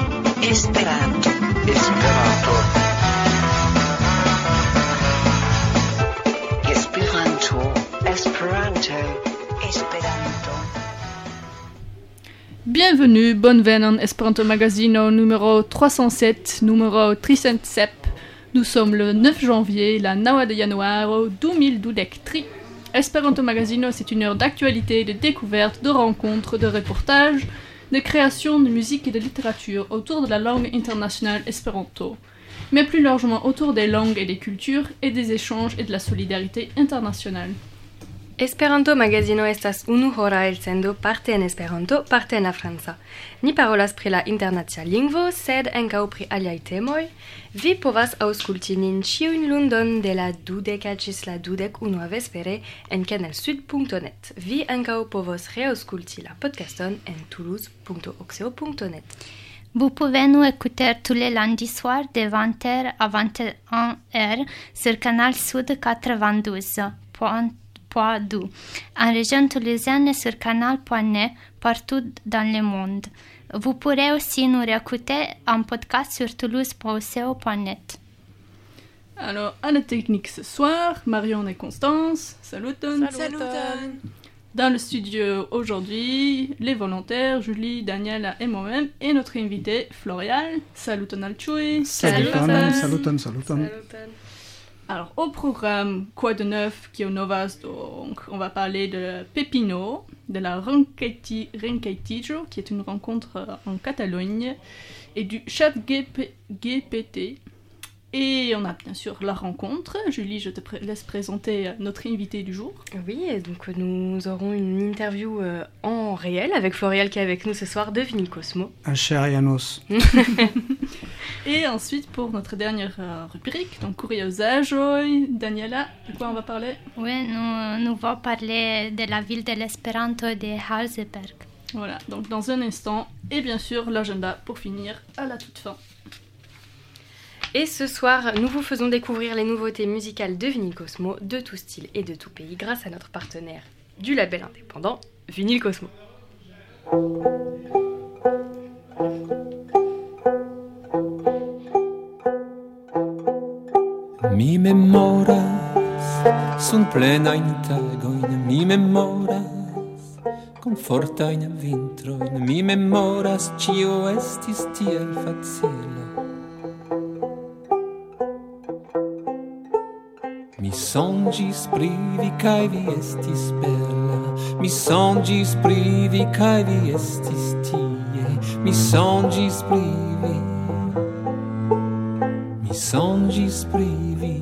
Esperanto. Esperanto. Esperanto. Esperanto. Esperanto. Bienvenue, bonven en Esperanto Magazino numéro 307, numéro 307. Nous sommes le 9 janvier, la 9 de januaro 2023. Esperanto Magazino, c'est une heure d'actualité, de découverte, de rencontres, de reportages, de création de musique et de littérature autour de la langue internationale Esperanto, mais plus largement autour des langues et des cultures et des échanges et de la solidarité internationale. Esperanto Magazino estas unu hora elsendo parte en Esperanto, parte en la franca. Ni parolas pri la internacia lingvo, sed ankaŭ pri aliaj temoj. Vi povas aŭskulti nin ĉiujn lundon de la 20 ĝis la 21 vespere en canalsud.net. Vi ankaŭ povos reaŭskulti la podcaston en toulouse.oxeo.net. Vous pouvez nous écouter tous les lundis soirs de 20h à 21h sur Canal Sud 92.2 en région toulousaine et sur canal.net partout dans le monde. Vous pourrez aussi nous réécouter en podcast sur toulouse.oceo.net. Alors, à la technique ce soir, Marion et Constance. Saluton. Dans le studio aujourd'hui, les volontaires, Julie, Daniela et moi-même, et notre invité, Florial. Saluton al chui. Saluton. Alors, au programme, quoi de neuf, Kio Novas, donc, on va parler de Pepino, de la Rencaitijo, qui est une rencontre en Catalogne, et du chat GPT. Et on a bien sûr la rencontre. Julie, je te laisse présenter notre invité du jour. Oui, et donc nous aurons une interview en réel avec Florial qui est avec nous ce soir de Vinyl Cosmo. Asherianos. Et ensuite, pour notre dernière rubrique, donc Curiosajoi, Daniela, de quoi on va parler? Oui, nous allons parler de la ville de l'Espéranto de Hauseberg. Voilà, donc dans un instant, et bien sûr l'agenda pour finir à la toute fin. Et ce soir, nous vous faisons découvrir les nouveautés musicales de Vinyl Cosmo, de tout style et de tout pays, grâce à notre partenaire du label indépendant, Vinyl Cosmo. Mi memoras sunt plenajn tagojn, mi memoras komfortajn vintrojn, mi memoras ĉio estis tiel facila. Mi sonĝis pri vi kaj vi estis bela, mi sonĝis pri vi kaj vi estis tie, mi sonĝis pri vi, mi sonĝis pri vi.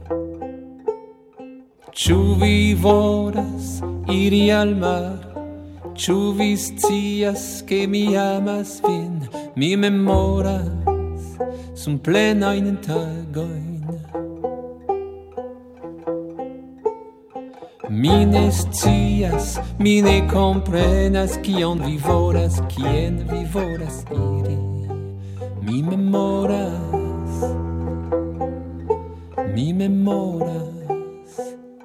Ĉu vi volas iri al mar? Ĉu vi scias ke mi amas vin? Mi memoras sunt plenajn tagojn. Mi ne scias, mi ne komprenas kion vi volas, kien vi volas iri. Mi memoras, mi memoras.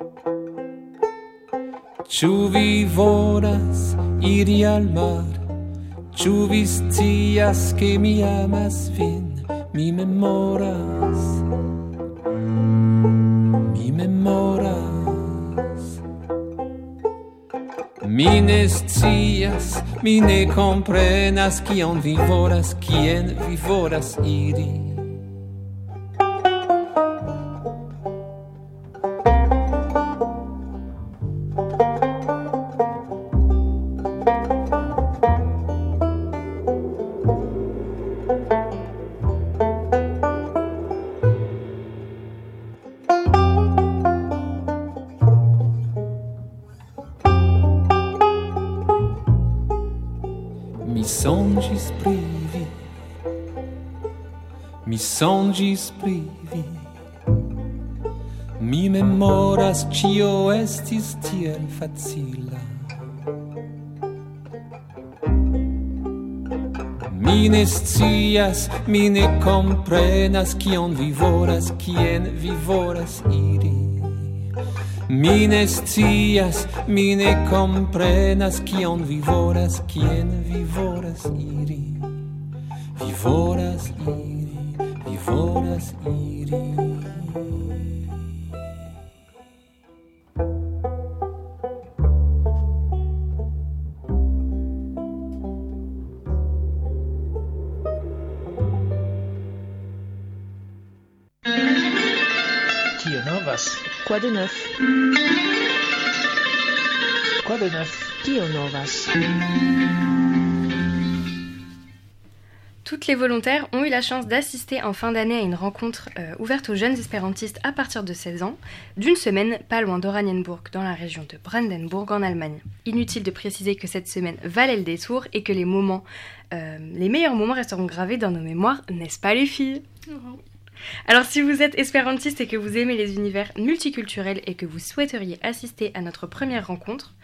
Ĉu vi volas iri al mar? Ĉu vi scias ke mi amas vin? Mi memoras, mi memoras. Mi ne scias, mi ne komprenas kion vi volas, kien vi volas iri. Mi sonĝis pri vi, mi memoras ĉio estis tiel facila. Mi ne scias, mi ne komprenas kion vi volas, kien vi volas iri. Mi ne scias, mi ne komprenas kion vi volas, kien vi volas iri. vi volas iri, vi volas iri. Kio novas? Quoi de neuf? Quoi de neuf? Kio novas? Toutes les volontaires ont eu la chance d'assister en fin d'année à une rencontre ouverte aux jeunes espérantistes à partir de 16 ans, d'une semaine pas loin d'Oranienburg, dans la région de Brandenburg en Allemagne. Inutile de préciser que cette semaine valait le détour et que les meilleurs moments resteront gravés dans nos mémoires, n'est-ce pas les filles? Alors si vous êtes espérantiste et que vous aimez les univers multiculturels et que vous souhaiteriez assister à notre première rencontre,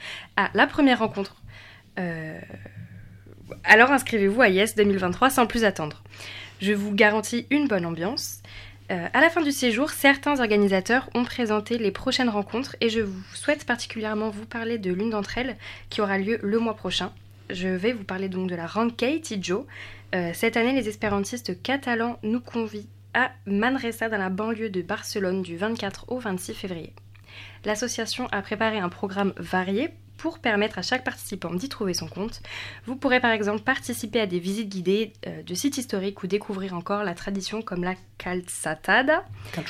alors inscrivez-vous à Yes 2023 sans plus attendre. Je vous garantis une bonne ambiance. À la fin du séjour, certains organisateurs ont présenté les prochaines rencontres et je vous souhaite particulièrement vous parler de l'une d'entre elles qui aura lieu le mois prochain. Je vais vous parler donc de la Ranquei Tijo. Cette année, les espérantistes catalans nous convient à Manresa dans la banlieue de Barcelone du 24 au 26 février. L'association a préparé un programme varié pour permettre à chaque participant d'y trouver son compte. Vous pourrez par exemple participer à des visites guidées de sites historiques ou découvrir encore la tradition comme la calçatada.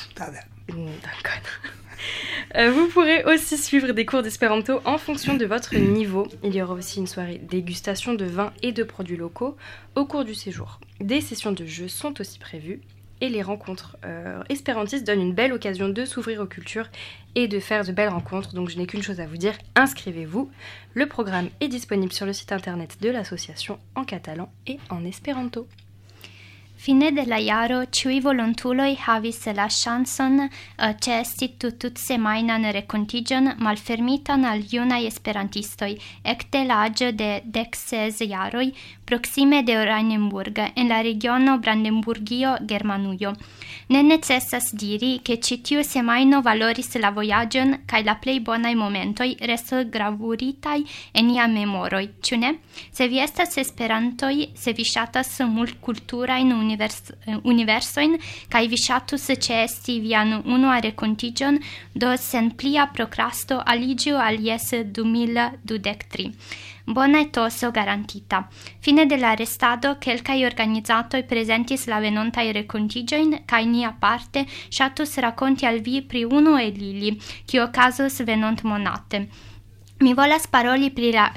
Vous pourrez aussi suivre des cours d'espéranto en fonction de votre niveau. Il y aura aussi une soirée dégustation de vins et de produits locaux au cours du séjour. Des sessions de jeux sont aussi prévues. Et les rencontres espérantistes donnent une belle occasion de s'ouvrir aux cultures et de faire de belles rencontres. Donc je n'ai qu'une chose à vous dire, inscrivez-vous. Le programme est disponible sur le site internet de l'association en catalan et en espéranto. Fine de la jaro, ĉiuj volontuloj havis la ŝancon ĉeesti tutsemajnan renkontiĝon malfermitan al junaj esperantistoj ekde la aĝo de 16 jaroj proksime de Oranienburg en la regiono Brandenburgio, Germanujo. Ne necesas diri, ke ĉi tiu semajno valoris la vojaĝon kaj la plej bonaj momentoj restos gravuritaj en nia memoroj, ĉu ne? Se vi estas esperantoj, se vi ŝatas multkulturajn universojn kaj vi ŝatus ĉeesti vian unuan renkontiĝon, do sen plia prokrasto aliĝu al Yes 2023. Bona etoso garantita. Fine de la restado, kelkaj organizatoj prezentis la venontaj renkontiĝojn kaj ni aparte ŝatus rakonti al vi pri unu el ili, kiu okazos venontmonate. Mi volas paroli pri la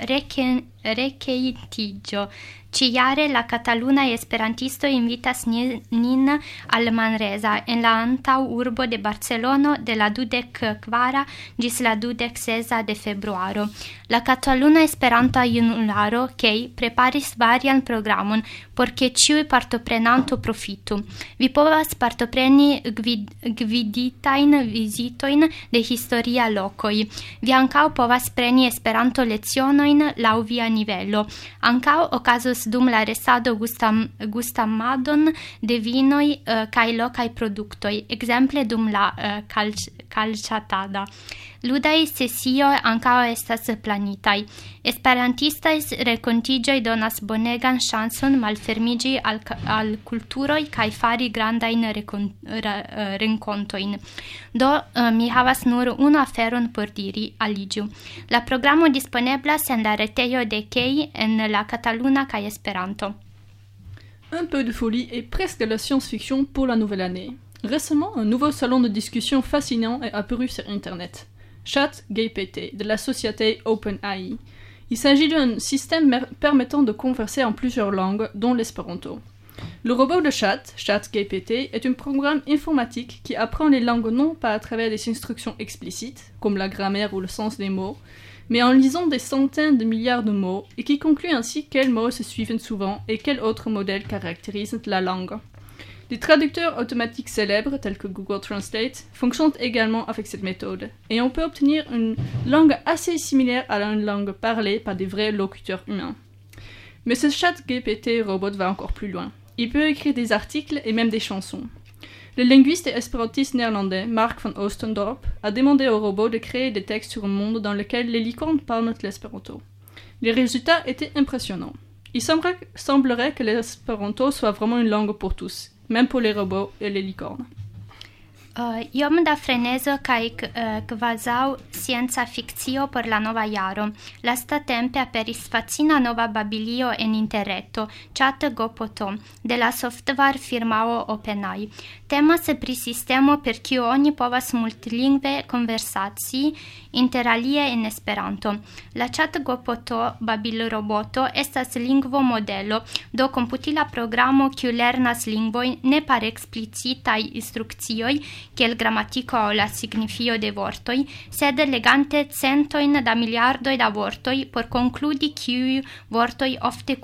rekeitiĝo. Ĉiujare la katalunaj esperantistoj invitas nin al Manresa en la antaŭurbo de Barcelono de la 24 ĝis la 26 de februaro. La Kataluna Esperanta Junularo KEI preparis varian programon por ke ĉiuj partoprenanto profitu. Vi povas partopreni gviditajn vizitojn de historia lokoj. Vi ankaŭ povas preni Esperanto-lecionojn laŭ via nivelo. Ankaŭ okazos dum la restado gustamadon de vinoj kaj lokaj produktoj, ekzemple dum la calĉatada. Ludaj sesioj ankaŭ estas planitaj. Esperantistaj renkontiĝoj donas bonegan ŝancon malfermiĝi al kulturoj kaj fari grandajn renkontojn. Do, mi havas nur unu aferon por diri, aliĝu. La programo disponeblas en la retejo de KEI en la kataluna kaj Esperanto. Un peu de folie et presque de la science-fiction pour la nouvelle année. Récemment, un nouveau salon de discussion fascinant est apparu sur Internet. ChatGPT, de la société OpenAI. Il s'agit d'un système permettant de converser en plusieurs langues, dont l'espéranto. Le robot de ChatGPT, est un programme informatique qui apprend les langues non pas à travers des instructions explicites, comme la grammaire ou le sens des mots, mais en lisant des centaines de milliards de mots et qui conclut ainsi quels mots se suivent souvent et quels autres modèles caractérisent la langue. Des traducteurs automatiques célèbres, tels que Google Translate, fonctionnent également avec cette méthode, et on peut obtenir une langue assez similaire à une langue parlée par des vrais locuteurs humains. Mais ce ChatGPT robot va encore plus loin. Il peut écrire des articles et même des chansons. Le linguiste et espérantiste néerlandais Mark van Oostendorp a demandé au robot de créer des textes sur un monde dans lequel les licornes parlent l'espéranto. Les résultats étaient impressionnants. Il semblerait que l'espéranto soit vraiment une langue pour tous, même pour les robots et les licornes. Iom da frenezo kaj kvazaŭ scienca fikcio por la nova jaro. Lastatempe aperis fascina nova babilio en interreto, ChatGPT, de la softvar firmao OpenAI. Temas pri sistemo per kiu oni povas multlingve konversacii, interalie en Esperanto. La ChatGPT babilroboto estas lingvo modelo, do komputila programo kiu lernas lingvojn ne per eksplicitaj instrukcioj, kiel gramatiko aŭ la signifio de vortoj, sed legante centojn da miliardoj da vortoj por konkludi kiuj vortoj ofte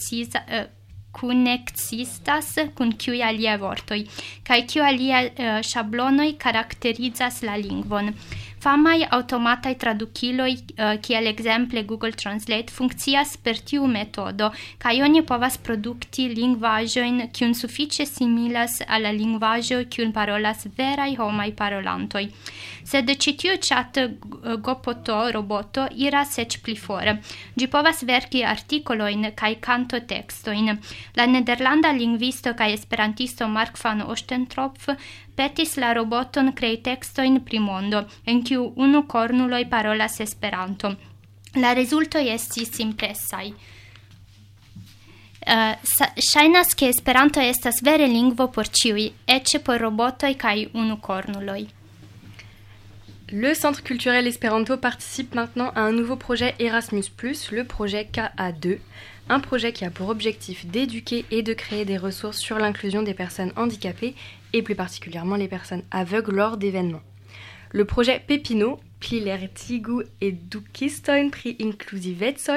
kunekzistas kun kiuj aliaj vortoj, kaj kiuj aliaj ŝablonoj karakterizas la lingvon. Famaj aŭtomataj tradukiloj, kiel ekzemple Google Translate, funkcias per tiu metodo, kaj oni povas produkti lingvaĵojn kiun sufiĉe similas al la lingvaĵo kiun parolas veraj homaj parolantoj. Sed ĉi tiu ChatGPT roboto iras eĉ pli for. Ĝi povas verki artikolojn kaj kantotekstojn. La nederlanda lingvisto kaj esperantisto Mark van Ostentropf petis la roboton krei tekstojn pri mondo, en kiu unu kornuloj parolas Esperanto. La rezultoj estis impresaj. Ŝajnas ke Esperanto estas vere lingvo por ĉiuj, eĉ por robotoj kaj unukornuloj. Le Centre culturel Espéranto participe maintenant à un nouveau projet Erasmus+, le projet KA2, un projet qui a pour objectif d'éduquer et de créer des ressources sur l'inclusion des personnes handicapées et plus particulièrement les personnes aveugles lors d'événements. Le projet Pepino, pli lertigu edukistojn pri inkluziveco,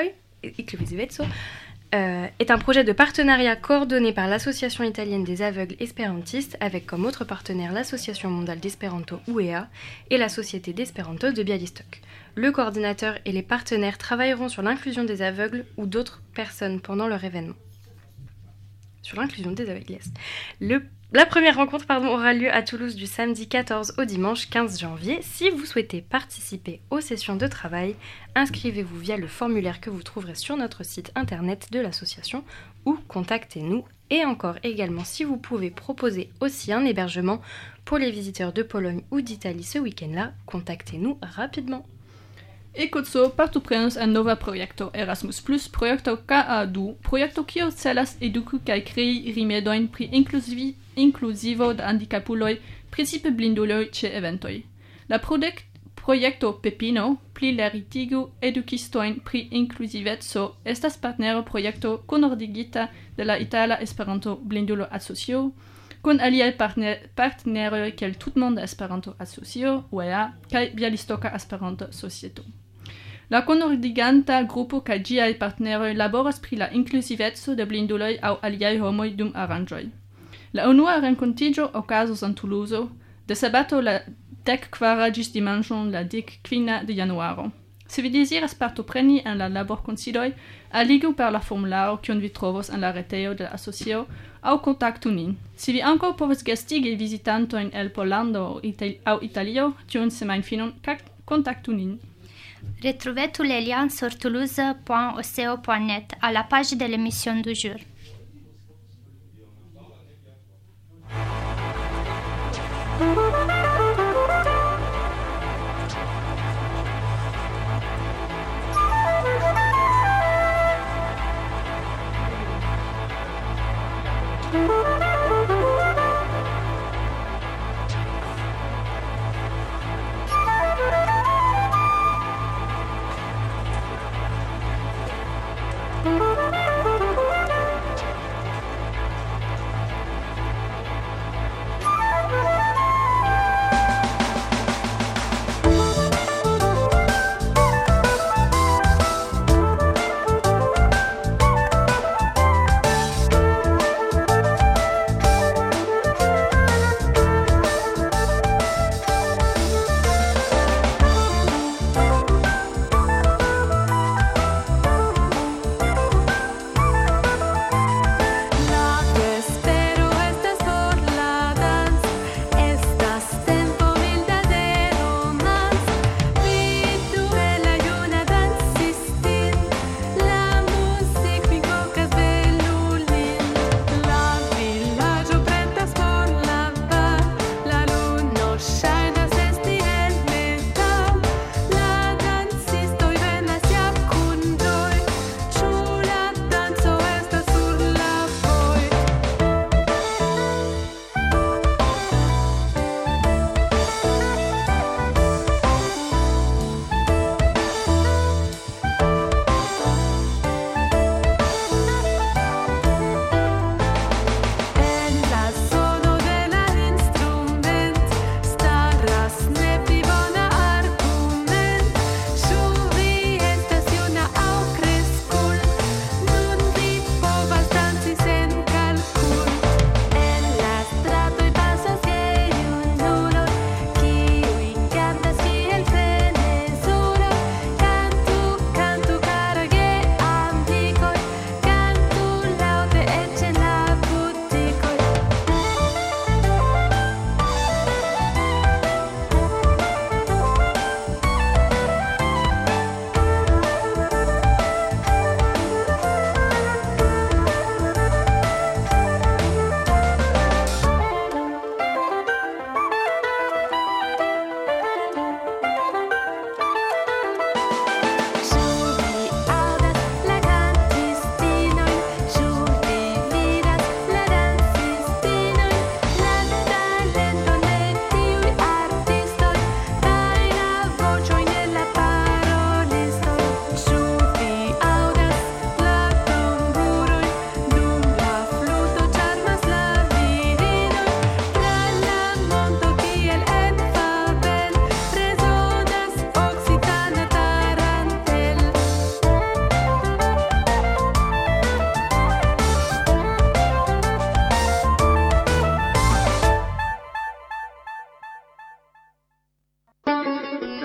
est un projet de partenariat coordonné par l'Association italienne des aveugles espérantistes avec comme autre partenaire l'Association mondiale d'Espéranto UEA et la Société d'Espéranto de Białystok. Le coordinateur et les partenaires travailleront sur l'inclusion des aveugles ou d'autres personnes pendant leur événement. Sur l'inclusion des aveugles, yes. La première rencontre aura lieu à Toulouse du samedi 14 au dimanche 15 janvier. Si vous souhaitez participer aux sessions de travail, inscrivez-vous via le formulaire que vous trouverez sur notre site internet de l'association ou contactez-nous. Et encore également, si vous pouvez proposer aussi un hébergement pour les visiteurs de Pologne ou d'Italie ce week-end-là, contactez-nous rapidement. E cozzo partoprenos en nova projekto Erasmus+, projekto KA2, projekto kio celas eduku kaj krei rimedojn pri inkluzivo de handicapuloj, precipe blinduloj ĉe eventoj. La projekto Pepino, pli leritigu edukistojn pri inkluziveco, estas partnero projekto kunordigita de la Itala Esperanto Blindulo Asocio, kun aliaj partneroj kiel Tutmonda Esperanto Asocio, UEA, kaj Bialystoka Esperanto Societo. La kunordiganta grupo kaj ĝiaj partneroj laboras pri la inkluziveco de blinduloj aŭ aliaj homoj dum aranĝoj. La unua renkontiĝo okazos en Toulouse, de sabato la 14 ĝis dimanĉon la 15 de januaro. Se vi deziras partopreni en la laborkonsiloj, aligu per la formularo kiun vi trovos en la retejo de la asocio aŭ kontaktu nin. Se vi ankaŭ povas gastigi vizitantojn el Pollando aŭ Italio tiun semajnfinon, kontaktu nin. Retrouvez tous les liens sur toulouse.oceo.net à la page de l'émission du jour.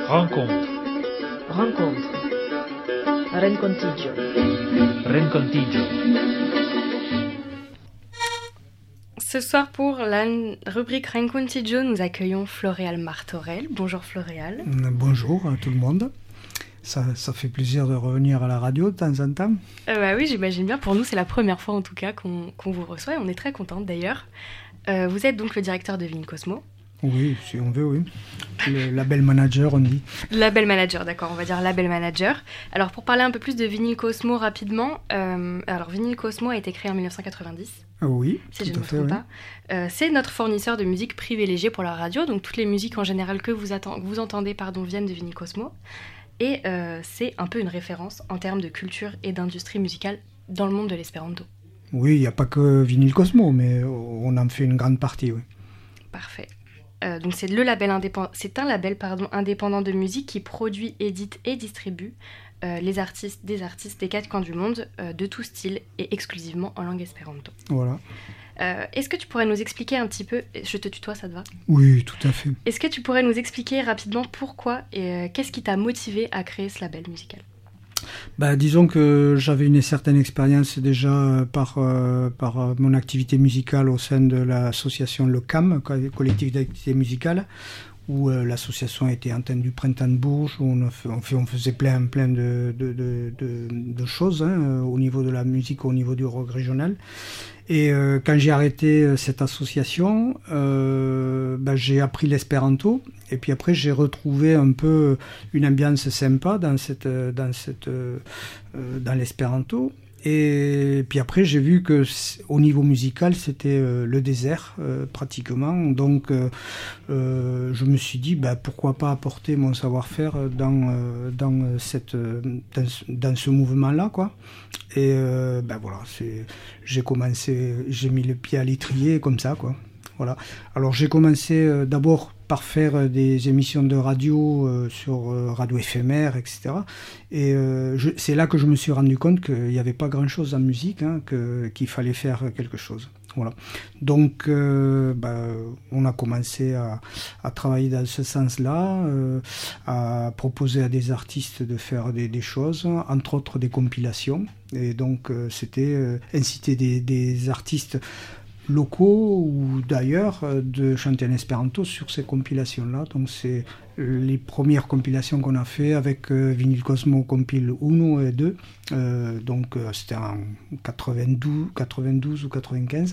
Rencontre. Rencontre. Rencontigio. Rencontigio. Ce soir, pour la rubrique Rencontigio, nous accueillons Floréal Martorell. Bonjour Floréal. Bonjour à tout le monde. Ça fait plaisir de revenir à la radio de temps en temps. Bah oui, j'imagine bien. Pour nous, c'est la première fois en tout cas qu'on vous reçoit et on est très contente d'ailleurs. Vous êtes donc le directeur de Vinyl Cosmo. Oui, si on veut, oui. Le label manager, on dit. Label manager, d'accord, on va dire label manager. Alors pour parler un peu plus de Vinyl Cosmo rapidement, alors Vinyl Cosmo a été créé en 1990. Oui, si je ne me trompe pas. C'est notre fournisseur de musique privilégié pour la radio, donc toutes les musiques en général que vous entendez viennent de Vinyl Cosmo. Et c'est un peu une référence en termes de culture et d'industrie musicale dans le monde de l'espéranto. Oui, il n'y a pas que Vinyl Cosmo, mais on en fait une grande partie, oui. Parfait. Donc c'est un label indépendant de musique qui produit, édite et distribue des artistes des quatre coins du monde, de tout style et exclusivement en langue espéranto. Voilà. Est-ce que tu pourrais nous expliquer un petit peu, je te tutoie, ça te va ? Oui, tout à fait. Est-ce que tu pourrais nous expliquer rapidement pourquoi et qu'est-ce qui t'a motivé à créer ce label musical ? Disons que j'avais une certaine expérience déjà par mon activité musicale au sein de l'association Le CAM, collectif d'activité musicale, où l'association était antenne du Printemps de Bourges, où on faisait plein de choses au niveau de la musique, au niveau du rock régional. Et quand j'ai arrêté cette association, j'ai appris l'espéranto. Et puis après, j'ai retrouvé un peu une ambiance sympa dans l'espéranto. Et puis après, j'ai vu que au niveau musical, c'était le désert pratiquement. Donc, je me suis dit, pourquoi pas apporter mon savoir-faire dans ce mouvement-là, quoi. Et voilà, j'ai mis le pied à l'étrier comme ça, quoi. Voilà. Alors, j'ai commencé d'abord par faire des émissions de radio sur radio éphémère, etc. Et c'est là que je me suis rendu compte qu'il n'y avait pas grand-chose en musique, qu'il fallait faire quelque chose. Voilà. Donc, on a commencé à travailler dans ce sens-là, à proposer à des artistes de faire des choses, entre autres des compilations. Et donc, c'était inciter des artistes locaux ou d'ailleurs de chanter en espéranto sur ces compilations-là. Donc c'est les premières compilations qu'on a fait avec Vinyl Cosmo compile 1 et 2. Donc c'était en 92 ou 95.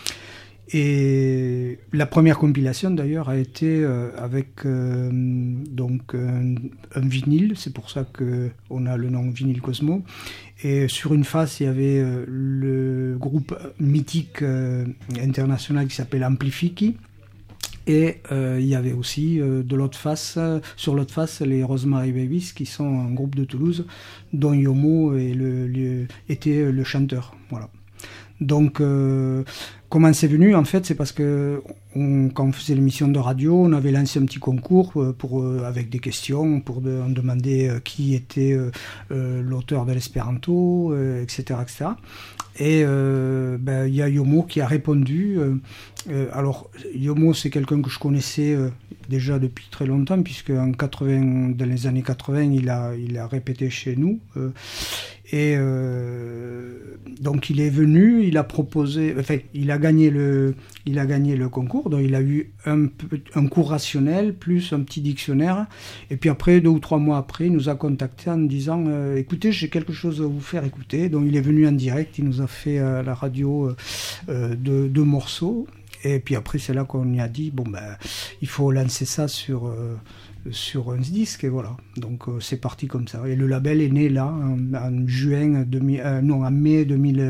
Et la première compilation d'ailleurs a été avec donc un vinyle, c'est pour ça qu'on a le nom Vinyl Cosmo. Et sur une face, il y avait le groupe mythique international qui s'appelle Amplifiki. Et il y avait aussi sur l'autre face, les Rosemary Babies, qui sont un groupe de Toulouse, dont Yomo était le chanteur. Voilà. Donc, comment c'est venu ? En fait, c'est parce que quand on faisait l'émission de radio, on avait lancé un petit concours avec des questions on demandait qui était l'auteur de l'espéranto, etc., etc. Et il y a Yomo qui a répondu. Alors, Yomo, c'est quelqu'un que je connaissais déjà depuis très longtemps, puisque dans les années 80, il a répété chez nous. Et donc il est venu, il a proposé, enfin il a gagné le concours, donc il a eu un cours rationnel plus un petit dictionnaire, et puis après 2 ou 3 mois après, il nous a contacté en disant écoutez, j'ai quelque chose à vous faire écouter. Donc il est venu en direct, il nous a fait à la radio 2 morceaux, et puis après c'est là qu'on y a dit il faut lancer ça sur un disque, et voilà. Donc c'est parti comme ça. Et le label est né là, en mai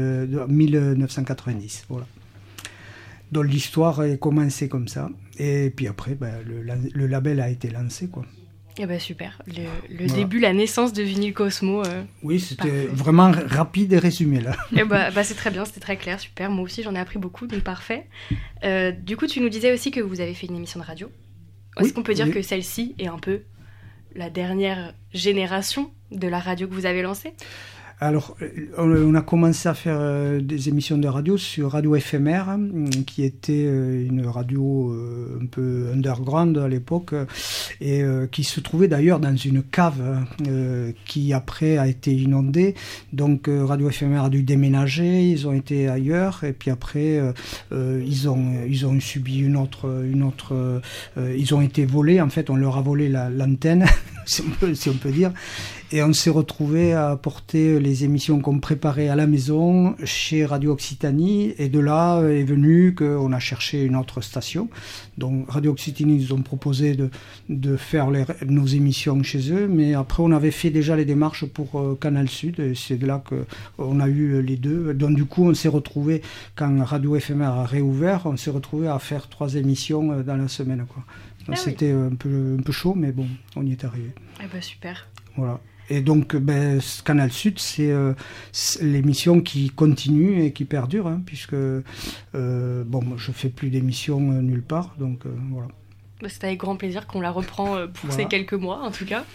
1990. Voilà. Donc l'histoire est commencée comme ça. Et puis après, le label a été lancé, quoi. Eh super. Le début, la naissance de Vinyl Cosmo. Oui, c'était vraiment rapide et résumé là. Et c'est très bien, c'était très clair, super. Moi aussi, j'en ai appris beaucoup, donc parfait. Du coup, tu nous disais aussi que vous avez fait une émission de radio. Est-ce qu'on peut dire que celle-ci est un peu la dernière génération de la radio que vous avez lancée ? Alors, on a commencé à faire des émissions de radio sur Radio Éphémère, qui était une radio un peu underground à l'époque, et qui se trouvait d'ailleurs dans une cave qui après a été inondée. Donc Radio Éphémère a dû déménager, ils ont été ailleurs, et puis après ils ont subi une autre ils ont été volés, en fait on leur a volé l'antenne, si on peut dire. Et on s'est retrouvé à apporter les émissions qu'on préparait à la maison chez Radio Occitanie. Et de là est venu qu'on a cherché une autre station. Donc Radio Occitanie nous ont proposé de faire nos émissions chez eux. Mais après, on avait fait déjà les démarches pour Canal Sud. Et c'est de là qu'on a eu les deux. Donc du coup, on s'est retrouvé, quand Radio Éphémère a réouvert, on s'est retrouvé à faire 3 émissions dans la semaine, quoi. Donc, c'était un peu chaud, mais bon, on y est arrivé. Eh ben, super. Voilà. Et donc, Canal Sud, c'est l'émission qui continue et qui perdure, hein, puisque je fais plus d'émissions nulle part, donc voilà. C'est avec grand plaisir qu'on la reprend pour ces quelques mois, en tout cas.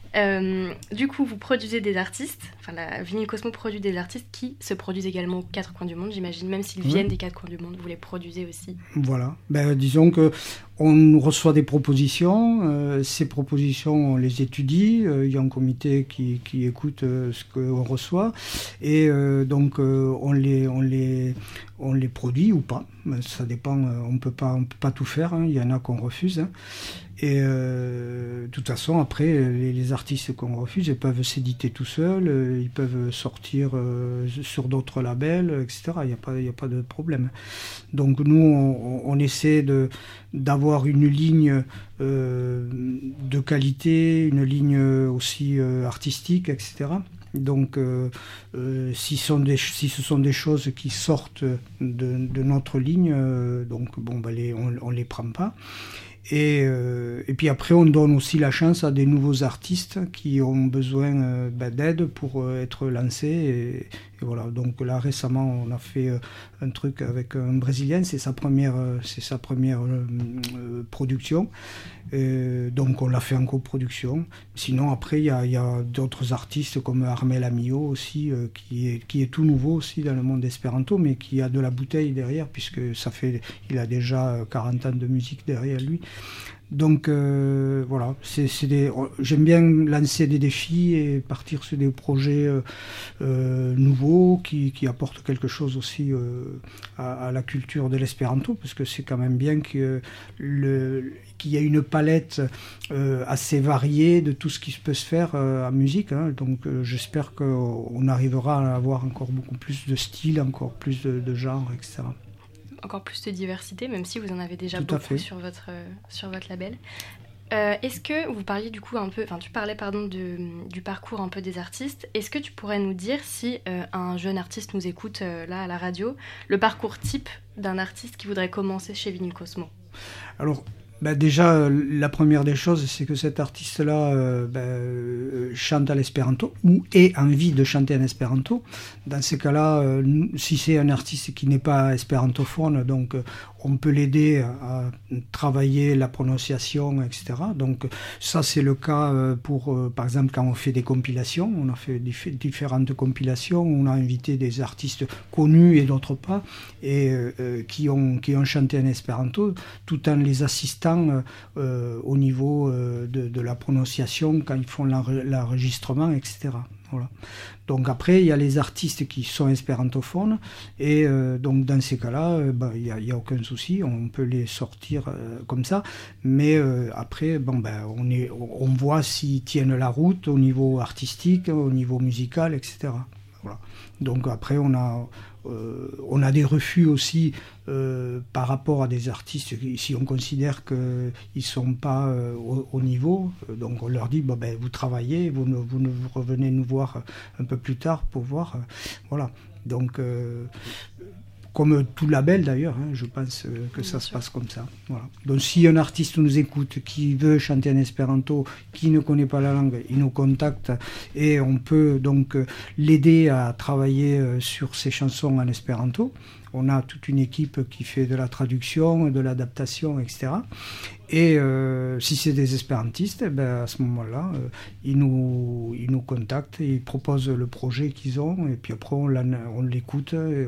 Du coup, vous produisez des artistes, enfin la Vinyl Cosmo produit des artistes qui se produisent également aux 4 coins du monde, j'imagine, même s'ils viennent des 4 coins du monde, vous les produisez aussi. Voilà, disons que on reçoit des propositions, ces propositions on les étudie, il y a un comité qui écoute ce qu'on reçoit, et donc on les produit ou pas, ça dépend, on peut pas tout faire, hein, il y en a qu'on refuse, hein. Et de toute façon, après, les artistes qu'on refuse, ils peuvent s'éditer tout seuls, ils peuvent sortir sur d'autres labels, etc. Il n'y a pas de problème. Donc nous, on essaie d'avoir une ligne de qualité, une ligne aussi artistique, etc. Donc, si ce sont des choses qui sortent de notre ligne, on les prend pas. Et puis après, on donne aussi la chance à des nouveaux artistes qui ont besoin d'aide pour être lancés. Et voilà. Donc là, récemment, on a fait un truc avec un Brésilien. C'est sa première production. Donc on l'a fait en coproduction. Sinon, après, il y a d'autres artistes comme Armel Amio aussi, qui est tout nouveau aussi dans le monde espéranto, mais qui a de la bouteille derrière, puisque il a déjà 40 ans de musique derrière lui. Donc voilà, j'aime bien lancer des défis et partir sur des projets nouveaux qui apportent quelque chose aussi à la culture de l'espéranto, parce que c'est quand même bien qu'il y ait une palette assez variée de tout ce qui peut se faire en musique, hein. Donc j'espère qu'on arrivera à avoir encore beaucoup plus de styles, encore plus de genres, etc. Encore plus de diversité, même si vous en avez déjà beaucoup sur votre label. Est-ce que vous parliez du coup tu parlais du parcours un peu des artistes. Est-ce que tu pourrais nous dire si un jeune artiste nous écoute là à la radio, le parcours type d'un artiste qui voudrait commencer chez Vinyl Cosmo? Alors, déjà, la première des choses, c'est que cet artiste-là chante à l'espéranto ou ait envie de chanter en espéranto. Dans ces cas-là, si c'est un artiste qui n'est pas espérantophone, donc on peut l'aider à travailler la prononciation, etc. Donc ça, c'est le cas pour, par exemple, quand on fait des compilations. On a fait différentes compilations, on a invité des artistes connus et d'autres pas, et qui ont chanté en espéranto, tout en les assistant au niveau de la prononciation quand ils font l'enregistrement, etc. Voilà. Donc après, il y a les artistes qui sont espérantophones, et donc dans ces cas-là, il y a aucun souci, on peut les sortir comme ça, mais après, on voit s'ils tiennent la route au niveau artistique, au niveau musical, etc. Voilà. Donc après, on a des refus aussi par rapport à des artistes si on considère qu'ils ne sont pas au niveau. Donc on leur dit vous travaillez, vous revenez nous voir un peu plus tard pour voir. Voilà. Donc comme tout label d'ailleurs, hein, je pense que ça se passe comme ça. Voilà. Donc si un artiste nous écoute qui veut chanter en espéranto, qui ne connaît pas la langue, il nous contacte et on peut donc l'aider à travailler sur ses chansons en espéranto. on a toute une équipe qui fait de la traduction, de l'adaptation, etc. Et si c'est des espérantistes, à ce moment-là, ils nous contactent, ils proposent le projet qu'ils ont, et puis après on l'écoute et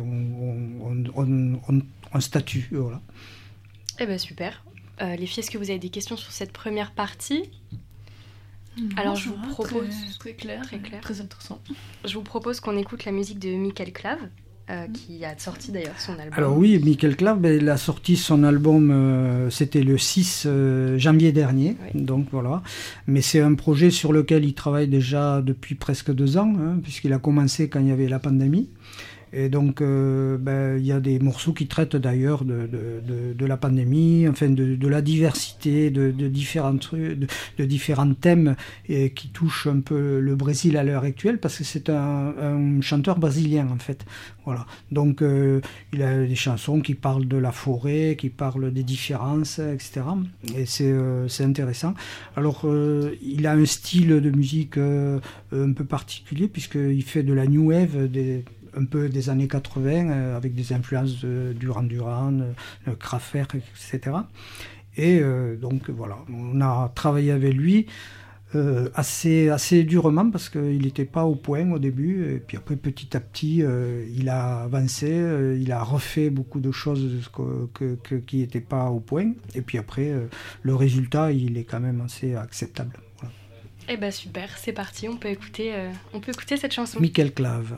on statue. Voilà. Eh bien super. Les filles, est-ce que vous avez des questions sur cette première partie ? Alors je vous propose... Très clair, très intéressant. Je vous propose qu'on écoute la musique de Michael Clave, qui a sorti d'ailleurs son album. Alors oui, Michael Clave, il a sorti son album, c'était le 6 janvier dernier, oui. Donc voilà. Mais c'est un projet sur lequel il travaille déjà depuis presque 2 ans, puisqu'il a commencé quand il y avait la pandémie. Et donc, il y a des morceaux qui traitent d'ailleurs de la pandémie, enfin de la diversité, de différents trucs, de différents thèmes et qui touchent un peu le Brésil à l'heure actuelle, parce que c'est un chanteur brésilien en fait. Voilà. Donc, il a des chansons qui parlent de la forêt, qui parlent des différences, etc. Et c'est intéressant. Alors, il a un style de musique un peu particulier, puisqu'il fait de la new wave, un peu des années 80, avec des influences de Duran Duran, Kraftwerk, etc. Et donc voilà, on a travaillé avec lui assez durement, parce qu'il n'était pas au point au début, et puis après petit à petit il a avancé, il a refait beaucoup de choses qui n'étaient pas au point, et puis après le résultat il est quand même assez acceptable. Voilà. Eh ben super, c'est parti, on peut écouter cette chanson. Michael Clave.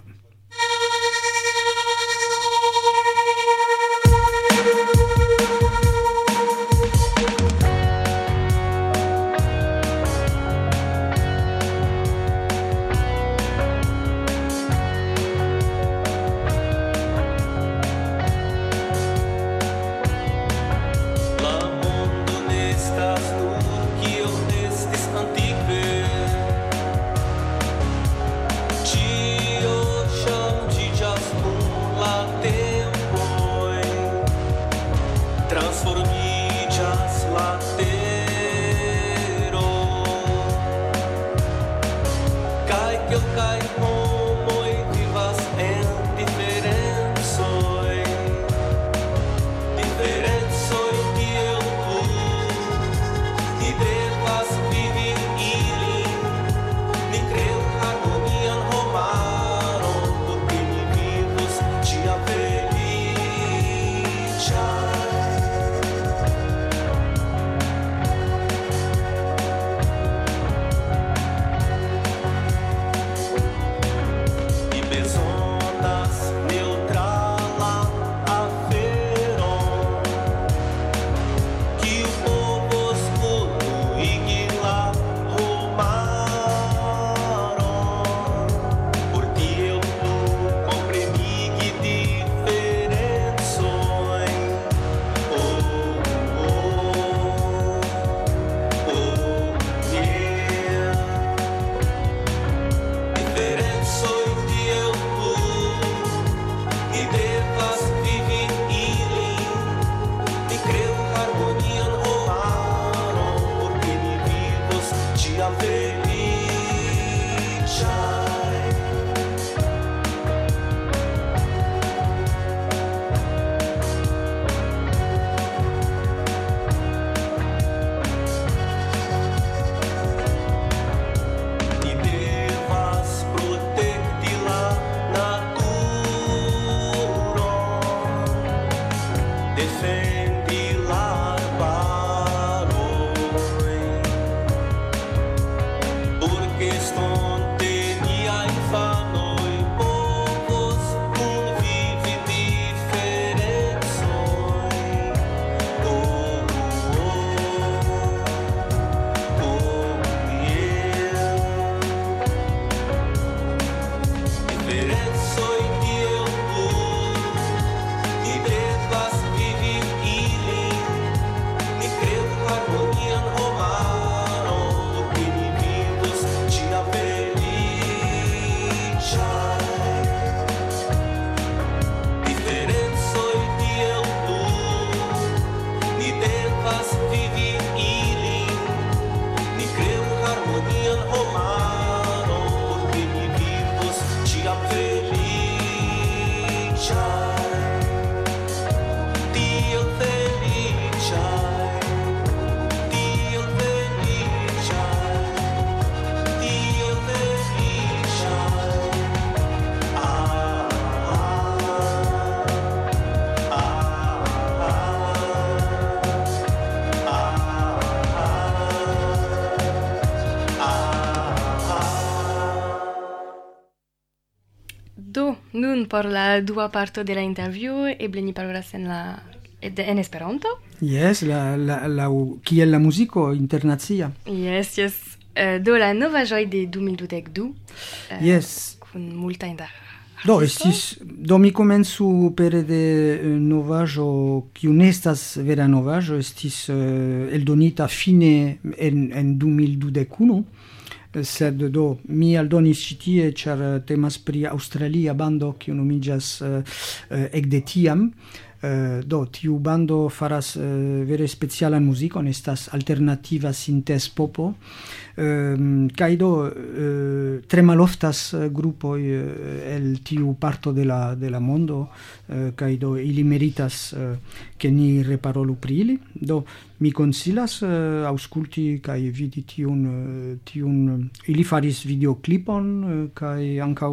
por la dua parto de la interview eble ni parolas en Esperanto? Yes, kiel la muziko internacia. Yes. Do la novaĵoj de 2022. Yes. Kun multaj da Do mi komencu pere de novaĵo, kiu ne estas vera novaĵo, estis eldonita fine en 2021. Sed do mi aldonis ĉi tie, ĉar temas pri aŭstralia bando, kiu nomiĝas ekde tiam. Do tiu bando faras vere specialan muzikon, estas alternativa sintes-popo, kaj do tre maloftas grupoj el tiu parto de la mondo, kaj do ili meritas ke ni reparolu pri ili. Do mi konsilas aŭskulti kaj vidi tiun ili faris videoklipon kaj ankaŭ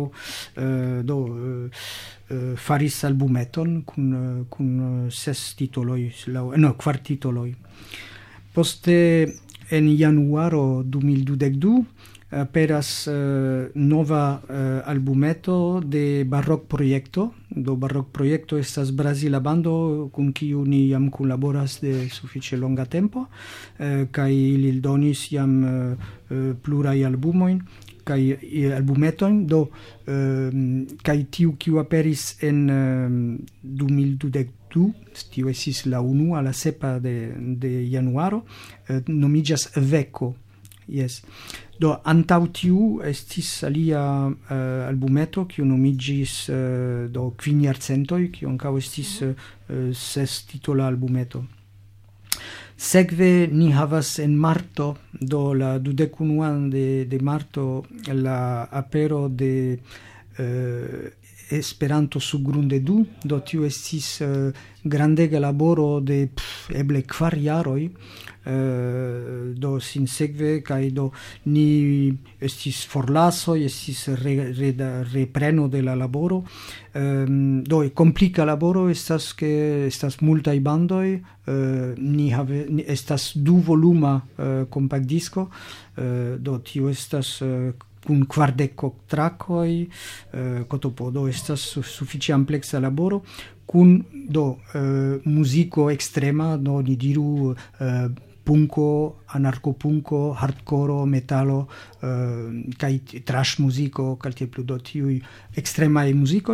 faris albumeton kun 6 titoloj, 4 titoloj. Poste en januaro 2022 aperas nova albumeto de Barrock Projekto. Do Barrock Projekto estas brazila bando kun kiu ni jam kunlaboras de sufiĉe longa tempo, kaj ili donis jam pluraj albumojn kaj albumetojn, do kaj tiu kiu aperis en 2022, tiu estis la unua, la sepa de januaro, nomiĝas Veko. Yes. Do antaŭ tiu estis alia albumeto kiu nomiĝis do Kvin jarcentoj, kiu ankaŭ estis 6 titola albumeto. Sekve ni havas en marto, do la 21 de marto, la apero de Esperanto subgrunde 2, do tiu estis grandega laboro de eble 4 jaroj, do sinsekve, kaj do ni estis forlasoj, estis repreno de la laboro. Do komplika laboro estas ke estas multaj bandoj, ni estas 2-voluma kompaktdisko, do tio estas kun 40 trakoj, do estas sufiĉe ampleksa laboro, kun muziko ekstrema, do ni diru punko, anarkopunko, hardkoro, metalo, kaj trash muziko, kaj tiel plu, do tiuj ekstremaj muzikoj.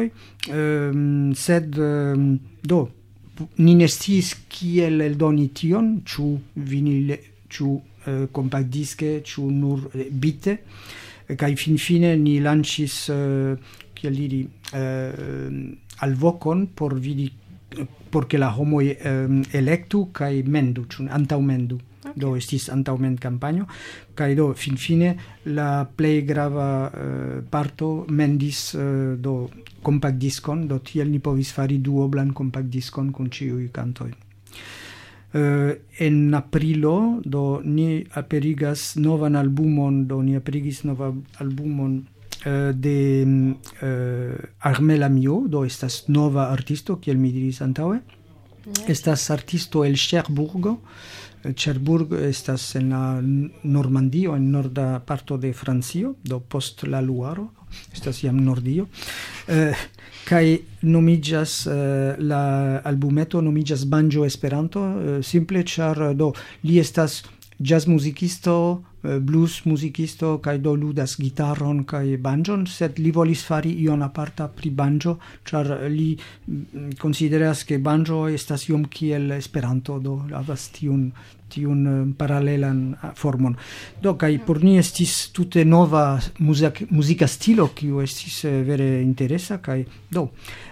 Sed do ni ne sciis kiel eldoni tion, ĉu vinile, ĉu kompaktdiske, ĉu nur bite, kaj finfine ni lanĉis, kiel diri, alvokon por vidi, por ke la homoj elektu kaj mendu, ĉu antaŭmendu. Do estis antaŭmend-kampanjo, kaj do finfine la plej grava parto mendis do kompaktdiskon, do tiel ni povis fari duoblan kompaktdiskon kun ĉiuj kantoj. En aprilo do ni aperigas novan albumon, do ni aperigis novan albumon de Armel Amio, do estas nova artisto, kiel mi diris antaŭe. Estas artisto el Cherburgo. Cherbourg estas en la Normandio, en norda parto de Francio, do post la Luaro, estas jam Nordio. Kaj nomiĝas la albumeto nomiĝas Banjo Esperanto, simple ĉar do li estas jazz muzikisto, blues muzikisto, kaj do ludas gitaron kaj banjon, sed li volis fari ion aparta pri banjo, ĉar li konsideras ke banjo estas iom kiel Esperanto, do havas tiun paralelan formon. Do kaj por ni estis tute nova muzika stilo, kiu estis vere interesa, kaj do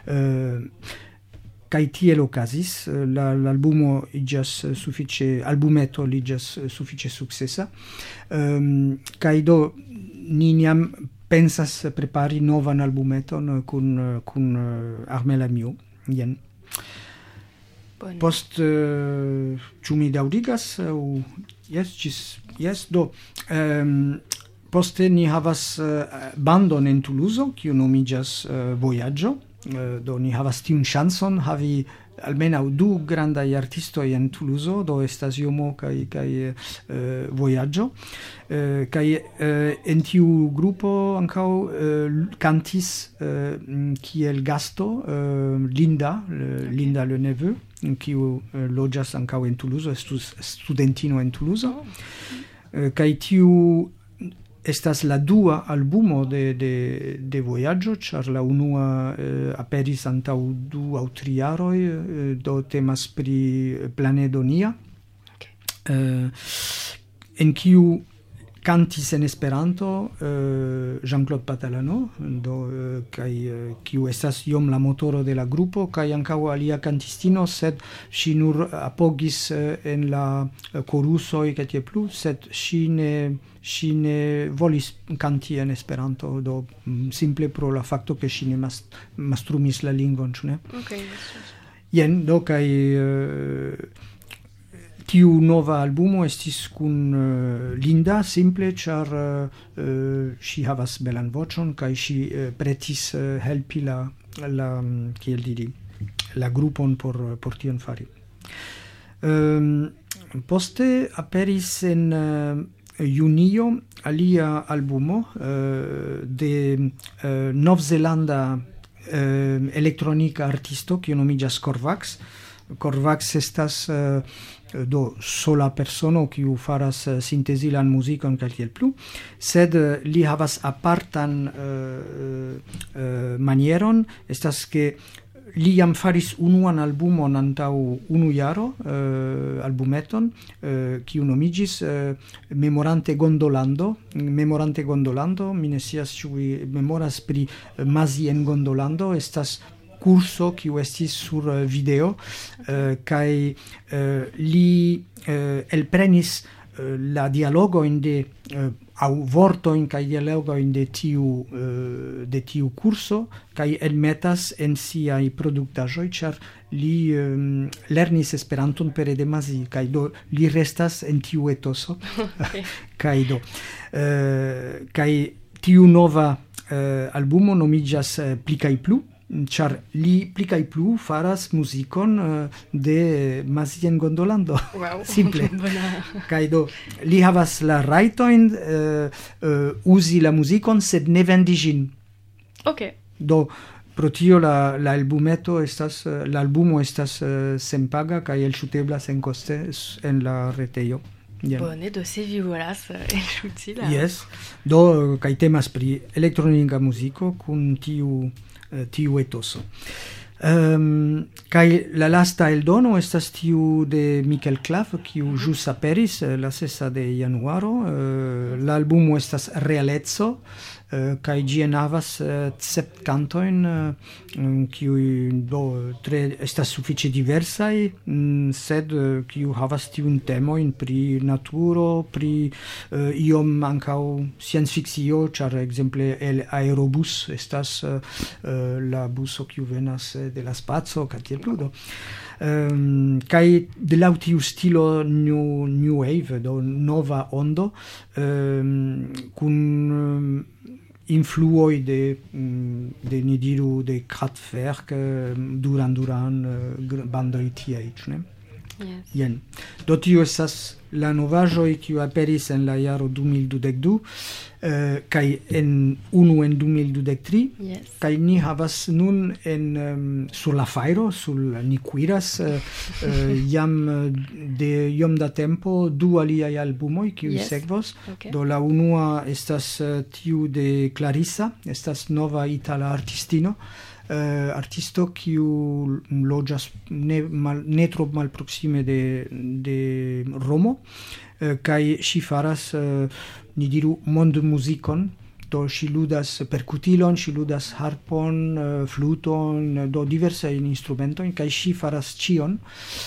kaj tiel okazis, l'albumo iĝas sufiĉe, albumeto iĝas sufiĉe sukcesa, kaj do ni jam pensas prepari novan albumeton kun Armel Amio. Jen. Post ĉu mi daŭrigas? Jes, do poste ni havas bandon en Tuluzo, kiu nomiĝas Vojaĝo. Do ni havas tiun ŝancon havi almenaŭ du grandaj artistoj en Toulouse, do estas Jomo kaj Vojaĝo, kaj en tiu grupo ankaŭ kantis kiel gasto Linda le neveu, kiu loĝas ankaŭ en Toulouse, estus studentino en Toulouse, kaj tiu estas la dua albumo de Vojaĝo, ĉar la unua aperis antaŭ 2 aŭ 3 jaroj, do temas pri Planedo Nia, en kiu kantis en Esperanto Jean-Claude Patalano, do kaj kiu estas iom la motoro de la grupo, kaj ankaŭ alia kantistino, sed ŝi nur apogis en la korusoj kaj tiel plu, sed ŝi ne volis kanti en Esperanto, do simple pro la fakto ke ŝi ne mastrumis la lingvon, ĉu ne? Jen, do kaj tiu nova albumo estis kun Linda simple, ĉar ŝi havas belan voĉon kaj ŝi pretis helpi la kiel diri, la grupon por tion fari. Poste aperis en junio alia albumo de novzelanda elektronika artisto kiu nomiĝas Korvax. Korvax estas do sola persono kiu faras sintezilan muzikon kaj tiel plu, sed li havas apartan manieron, estas ke li jam faris unuan albumon antaŭ 1 jaro, albumeton, kiu nomiĝis Memorante Gondolando, mi ne scias ĉu vi memoras pri Mazi en Gondolando, estas curso kiu estis sur video, kaj li elprenis la dialogojn de aŭ vortojn kaj dialogojn de tiu curso kaj elmetas en siaj produktaĵoj, ĉar li lernis Esperanton pere de Mazi, kaj do li restas en tiu etoso. Kaj do kaj tiu nova albumo nomiĝas Pli kaj plu, ĉar li pli kaj plu faras muzikon de Mazi en Gondolando. Simple. Kaj do li havas la rajtojn uzi la muzikon, sed ne vendi ĝin. Do pro tio la albumo estas senpaga kaj elŝutebla senkoste en la retejo. Bone, do se vi volas elŝuti la... Yes, do kaj temas pri elektronika muziko kun tiu etoso. Kaj la lasta eldono estas tiu de Michael Clav, kiu ĵus aperis la 6 de januaro. La albumo estas Realeco, kaj ĝi enhavas 7 kantojn, kiuj do estas sufiĉe diversaj, sed kiu havas tiujn temojn pri naturo, pri iom ankaŭ sciencfikcio, ĉar ekzemple el Aerobus estas la buso kiu venas de la spaco kaj tiel plu. Kaj de laŭ tiu stilo new wave, do nova ondo, kun influoj de ni diru de Kraftwerk, Duran Duran, bandoj tiaj, ĉu ne? Jen. Do tio estas la novaĵoj kiu aperis en la jaro 2022, kaj unu en 2023, kaj ni havas nun sur la fajro, ni kuiras jam de iom da tempo 2 aliaj albumoj kiuj sekvos. Do la unua estas tiu de Clarissa, estas nova itala artistino, artisto kiu loĝas ne tro malproksime de Romo, kaj ŝi faras ni diru mondmuzikon, do ŝi ludas perkutilon, ŝi ludas harpon, fluton, do diversajn instrumentojn, kaj ŝi faras ĉion,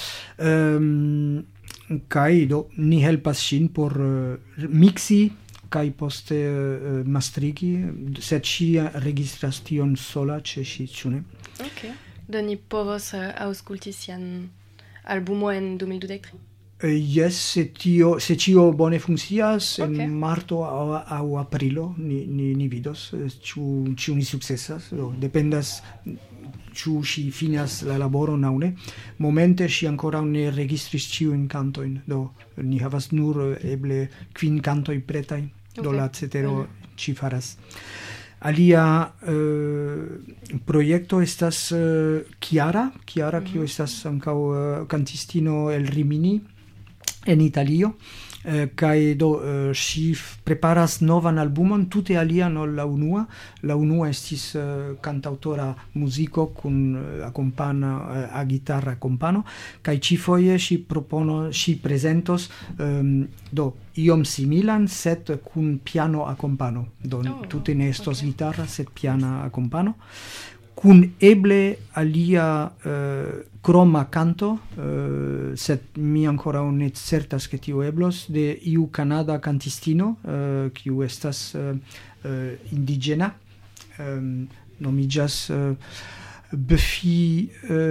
kaj do ni helpas ŝin por miksi kaj poste mastrigi, sed ŝi registras tion sola ĉe ŝi, ĉu ne? Do ni povos aŭskulti sian albumo en 2023? Yes, se tio bone funkcias en marto aŭ aprilo ni vidos ĉu ni sukcesas, dependas ĉu ŝi finas la laboron aŭ ne. Momente ŝi ankoraŭ ne registris ĉiujn kantojn, do ni havas nur eble 5 kantoj pretaj, do la cetero ŝi faras. Alia projekto estas Chiara, kiu estas ankaŭ kantistino el Rimini en Italio, kaj do ŝi preparas novan albumon tute alian ol la unua. La unua estis kantaŭtora muziko kun akompana gitarra akompano, kaj ĉifoje ŝi prezentos do iom similan, sed kun piano akompano. Do tute ne estos gitarra, sed piana akompano. Kun eble alia kroma canto, sed mi ancora ne certas che tio eblos, de iu canada cantistino, kiu estas indigena, nomigas Buffy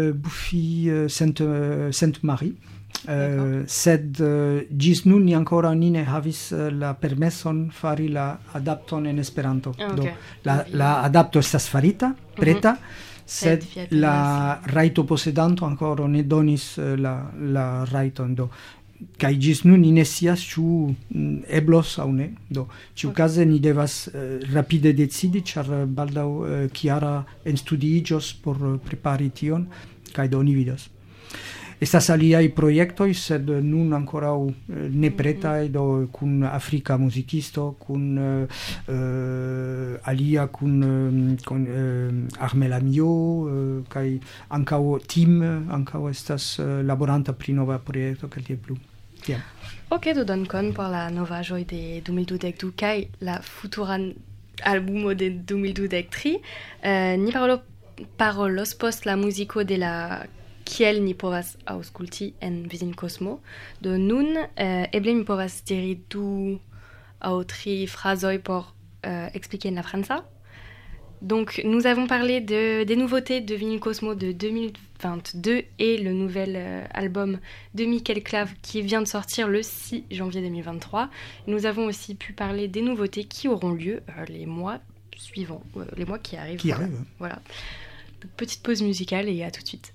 Sainte-Marie. Sed gis nun ni ancora ne havis la permeson fari la adapton en Esperanto. Do la adapto estas farita, preta, sed la raito posedanto ancora ne donis la raiton. Do kaj gis nun ni ne scias ĉu eblos aŭ ne. Do ĉiukaze ni devas rapide decidi, ĉar baldaŭ Chiara enstudiiĝos por prepari tion, kaj do ni vidos. Estas aliaj projektoj, sed nun ankoraŭ ne pretaj, do kun afrika muzikisto, kun alia kun Armel Amio, kaj ankaŭ Tim ankaŭ estas laboranta pri nova projekto kaj tiel plu. Tiam. Ok, do dankon por la novaĵoj de 2022 kaj la futuran albumo de 2023. Ni parolos post la muziko de la kiel ni povas aŭskulti en Vizin Kosmo. Do nun eble mi povas diri 2 aŭ 3 frazoj por expliquer en la franca. Donc nous avons parlé des nouveautés de Vinyl Cosmo de 2022 et le nouvel album de Michael Clave qui vient de sortir le 6 janvier 2023. Nous avons aussi pu parler des nouveautés qui auront lieu les mois suivants, les mois qui arrivent. Voilà. Donc, petite pause musicale et à tout de suite.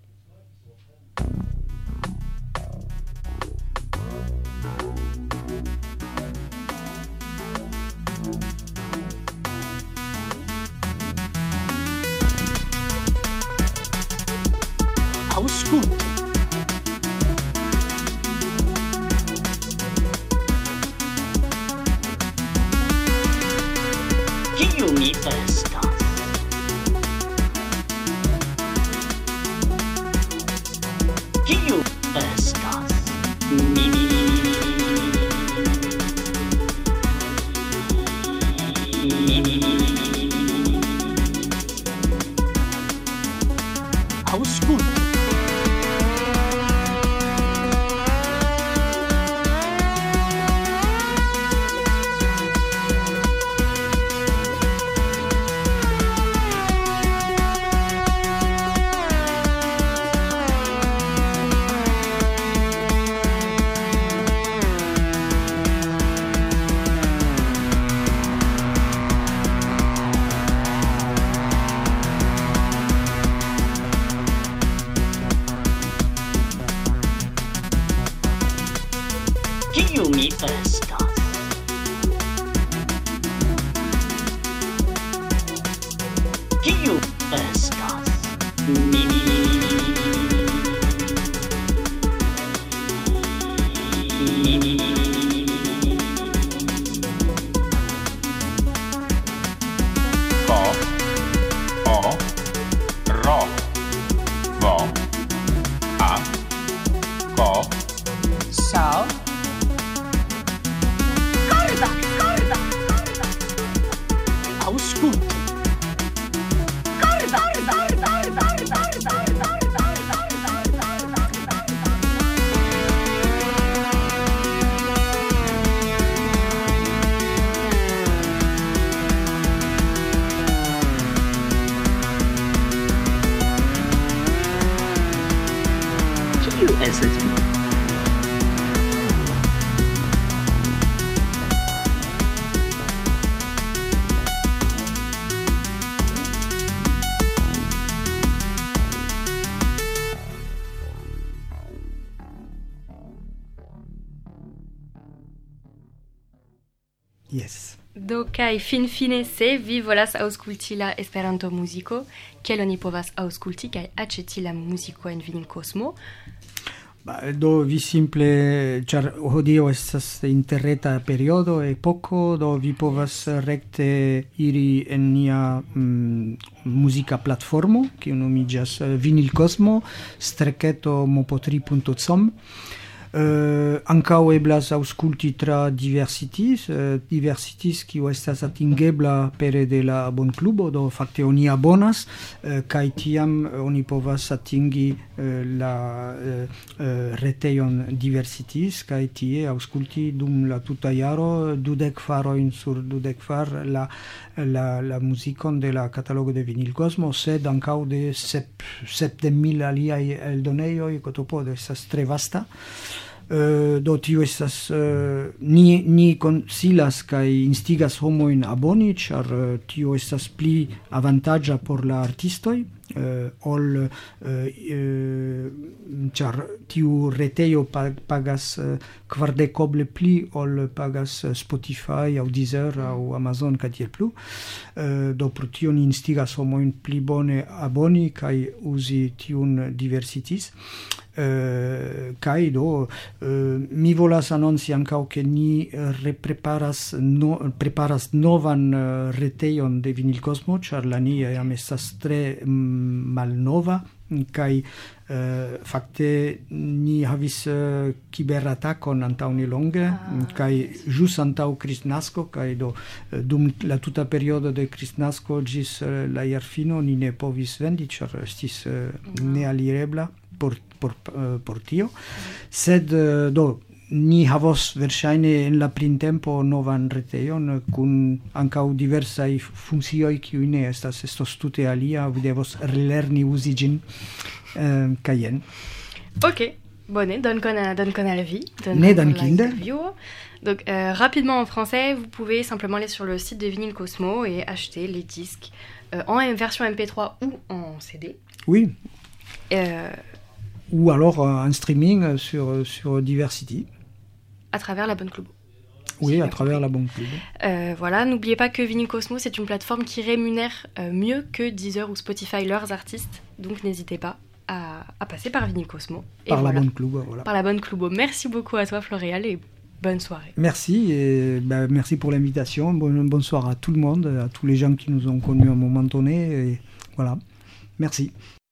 Ausculto. Kiu mi estas? Kiu estas? Mi. Ausculto. Kiu mi estas? Kiu estas? Mi. Ko, o, ro, vo, a, ko, sa. Ausculto. Yes. Do kai fine se vi volas aŭskulti la Esperanto-muziko, kiel oni povas aŭskulti kaj aĉeti la muziko en Vinil Cosmo? Do vi simple, ĉar hodiaŭ estas interreta periodo, epoko, do vi povas rekte iri en nia muzika platformo, kiu nomiĝas Vinil Cosmo, /mopotri.com. Ankaŭ eblas aŭskulti tra Diversitis, kiu estas atingebla pere de la abonklubo, do fakte oni abonas kaj tiam oni povas atingi la retejon Diversitis kaj tie aŭskulti dum la tuta jaro 20 farojn sur 24 la muzikon de la katalogo de Vinil Cosmo, sed ankaŭ de 70,000 aliaj eldonejoj, kotopo estas tre vasta. Do tio estas ni konsilas kaj instigas homojn aboni, ĉar tio estas pli avantaĝa por la artistoj ol ĉar tiu retejo pagas 40 pli ol pagas Spotify aŭ Deezer aŭ Amazon kaj tiel plu. Do pro tio ni instigas homojn pli bone aboni kaj uzi tiun Diversitis. Kaj do mi volas anonci ankaŭ ke ni preparas novan retejon de Vinil Cosmo, ĉar la nia jam estas tre malnova kaj fakte ni havis kiberatakon antaŭ nelonge kaj ĵus antaŭ Kristnasko, kaj do dum la tuta periodo de Kristnasko ĝis la jarfino ni ne povis vendi, ĉar estis nealirebla por tio, sed do ni havos verŝajne en la printempo novan retejon kun ankaŭ diversaj funkcioj kiuj ne estos tute alia, vi devos relerni uzi ĝin kaj jen. Ok, bone, dankon al vi. Ne dankinde. Donc rapidement en français, vous pouvez simplement aller sur le site de Vinil Cosmo et acheter les disques en version MP3 ou en CD. Oui. Ou alors un streaming sur Diversity. À travers la Bonne Club. Oui, à travers la Bonne Club. Voilà, n'oubliez pas que Vinil Cosmo, c'est une plateforme qui rémunère mieux que Deezer ou Spotify leurs artistes. Donc n'hésitez pas à passer par Vinil Cosmo. Par la Bonne Club, voilà. Par la Bonne Club. Merci beaucoup à toi, Floréal, et bonne soirée. Merci, et merci pour l'invitation. Bonne soirée à tout le monde, à tous les gens qui nous ont connus à un moment donné. Et voilà, merci.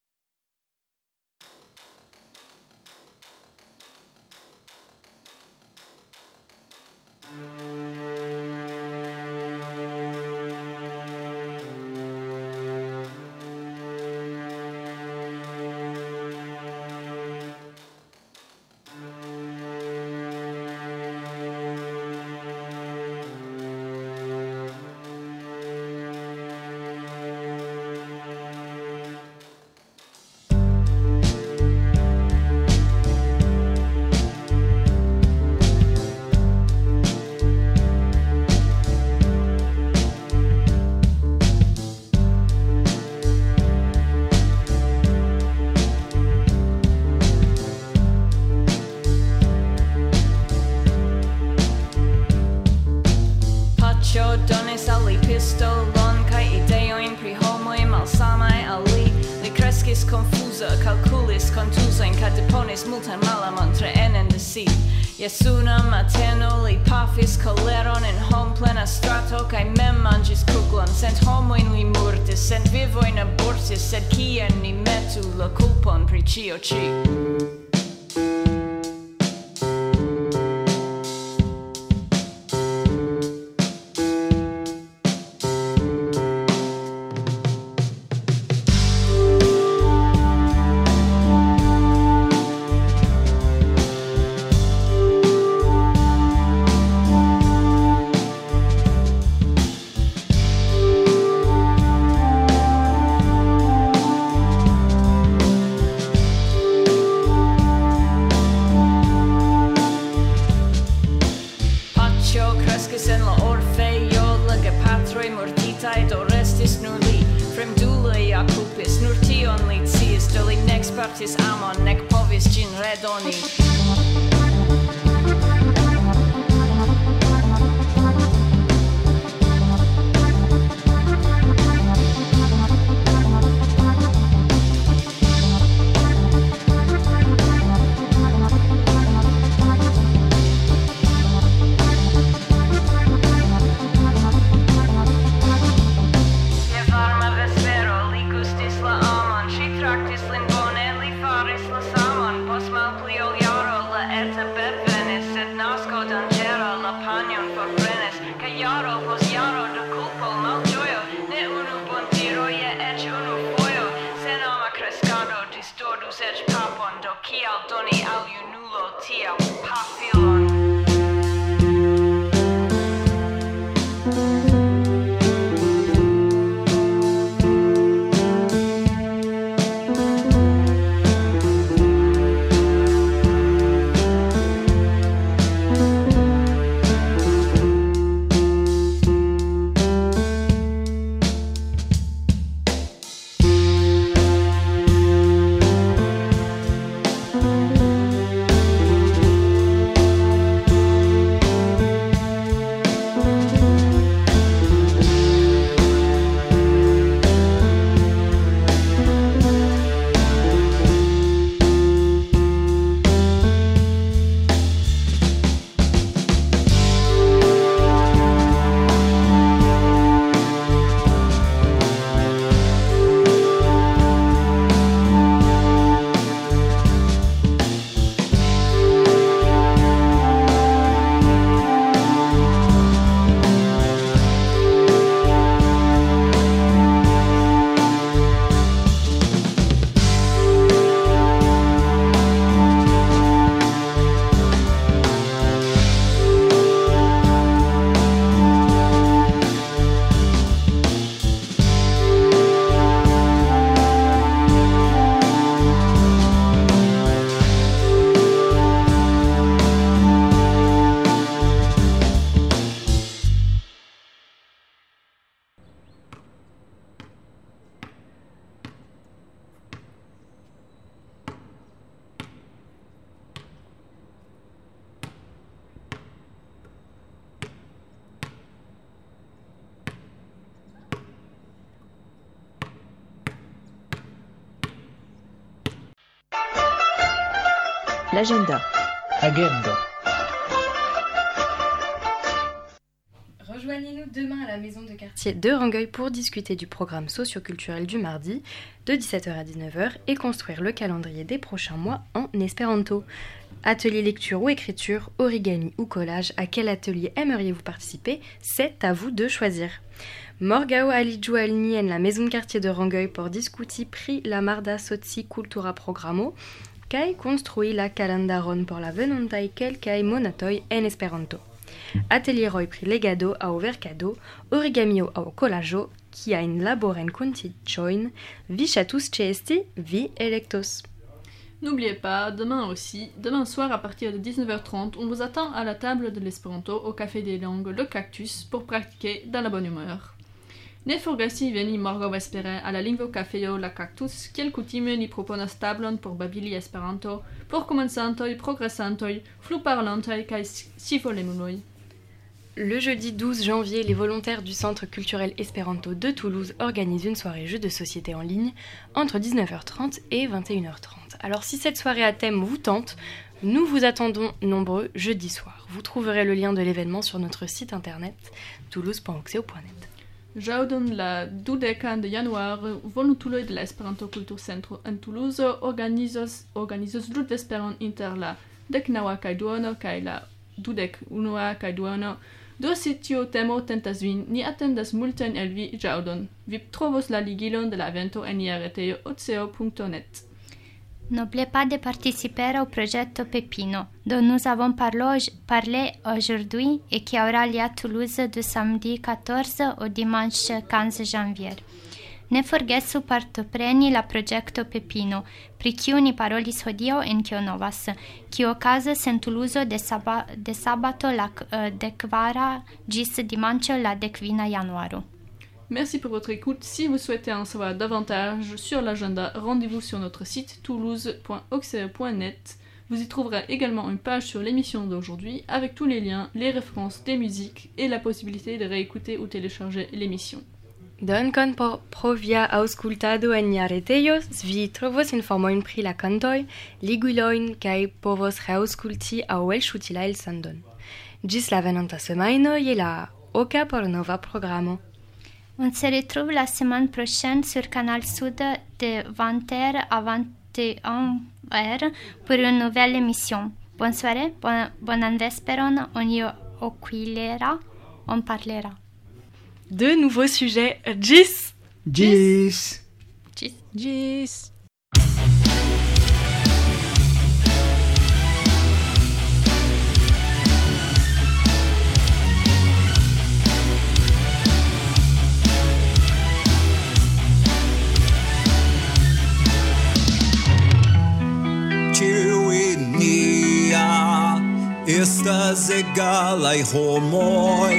Jesunam ateno li pafis koleron en hom plena strato kaj mem manĝis kuglon, sed homojn li murdis, sed vivojn abortis, sed kien ni metu la kulpon pri ĉio ĉi? Partis amon, nek povis ĝin redoni. L'agenda. Agenda. Rejoignez-nous demain à la maison de quartier de Rangueil pour discuter du programme socio-culturel du mardi de 17h à 19h et construire le calendrier des prochains mois en espéranto. Atelier lecture ou écriture, origami ou collage, à quel atelier aimeriez-vous participer? C'est à vous de choisir. Morgao aliju alni en la maison de quartier de Rangueil pour discuter pri la marda sozi cultura programo, kai construi la calendaron por la venontai kelkai monatoi en esperanto. Atelier roi pri legado au vercado, origamio au collajo, qui a une laboren contijoin, vi chatus cesti, vi electos. N'oubliez pas, demain soir à partir de 19h30, on vous attend à la table de l'Espéranto au Café des Langues Le Cactus pour pratiquer dans la bonne humeur. Ne forgasi veni morgo vespere à la Lingvo Cafeo La Cactus, kiel kutime ni proponas tablon por babili Esperanto, por komencantoj, progresantoj, fluparolantoj kaj scivolemuloj. Le jeudi 12 janvier, les volontaires du Centre culturel Espéranto de Toulouse organisent une soirée jeux de société en ligne entre 19h30 et 21h30. Alors si cette soirée à thème vous tente, nous vous attendons nombreux jeudi soir. Vous trouverez le lien de l'événement sur notre site internet toulouse.oxeo.net. Jaudon la 12 de januar, voluntuloj de la Esperanto Kulturcentro en Toulouse organizos ludvesperon inter la 19 kaj duono kaj la 21 kaj duono. Do si tio temo tentas vin, ni atendas multajn el vi ĵaŭdon. Vi trovos la ligilon de la evento en nia retejo oxeo.net. N'oubliez pas de participer au projet Pepino, dont nous avons parlé aujourd'hui et qui aura lieu à Toulouse du samedi 14 au dimanche 15 janvier. Ne forgesu partopreni la progetto Pepino, pri kiu ni parolis hodiaŭ en Kio Novas, kiu okazas en Toulouse de sabato la 14 ĝis dimanĉo la 15 januaro. Merci pour votre écoute. Si vous souhaitez en savoir davantage sur l'agenda, rendez-vous sur notre site toulouse.oxeo.net. Vous y trouverez également une page sur l'émission d'aujourd'hui avec tous les liens, les références des musiques et la possibilité de réécouter ou télécharger l'émission. Dankon pro via aŭskultado en nia retejo, vi trovos informojn pri la kantoj, ligilojn kaj povos reaŭskulti aŭ elŝuti la elsendon. Ĝis la venonta semajno je la oka por nova programo. On se retrouve la semaine prochaine sur Canal Sud de 20h à 21h pour une nouvelle émission. Bonne soirée, bon vesperon, on y oquilera, on parlera. De nouveaux sujets. Gis! Gis! Gis! Gis! Estas egalaj homoj,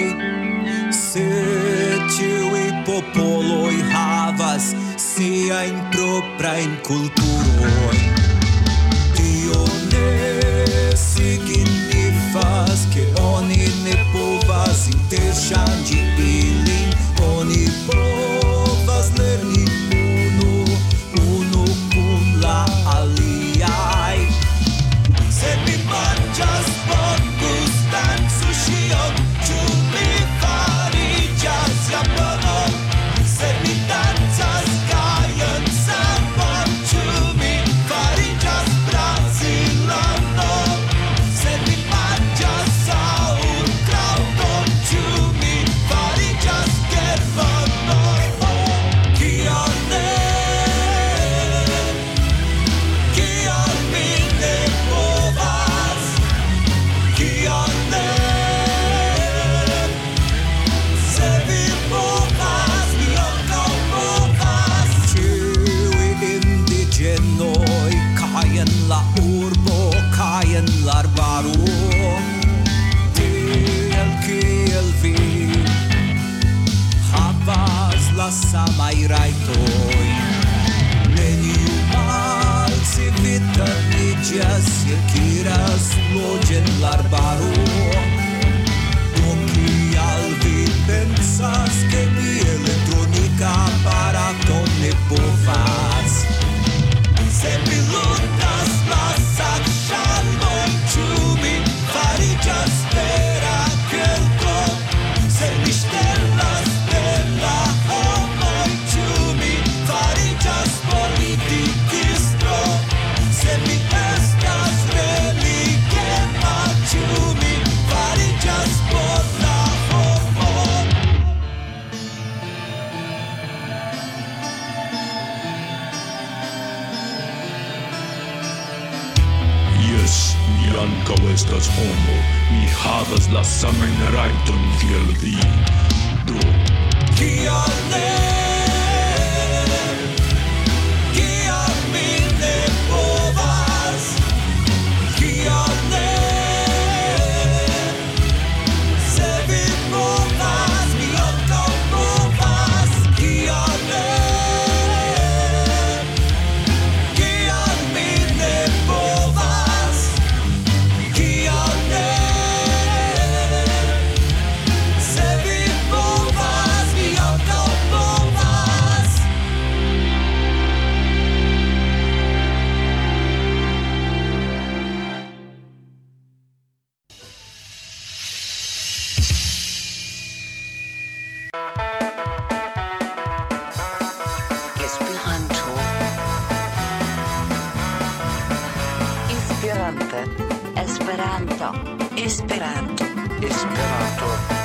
sed ĉiuj popoloj havas siajn proprajn kulturojn. Tio ne signifas, ke oni ne povas interŝanĝi ilin. Oni povas lerni unu kun la aliaj. Sed mi manĝas bongustan suŝion, ĉu mi fariĝas japano? Sed mi dancas gajan sambon, ĉu mi fariĝas brazilano? Sed mi manĝas sauerkrauton, ĉu mi fariĝas germano? Kial ne? Kial mi ne povas? Kial ne? Se vi povas, mi ankaŭ povas. Ĉiuj indiĝenoj kaj en la urbo kaj en la arbaro, tiel kiel vi, havas la samaj rajtoj. Neniu malcivitaniĝas, ekiras loĝi en la arbaro. Do kial vi pensas, ke mi elektronika aparato ne povas? Se mi ludas la sakŝan ankaŭ estas homo, mi havas la saman rajton kiel vi. Do, kial ne? Kial mi ne povas? Kial ne? Se vi povas, mi ankaŭ povas. Kial ne? Kial mi ne povas? Kial ne? Se vi povas, mi ankaŭ povas. Esperanto. Esperante. Esperanto. Esperanto. Esperanto.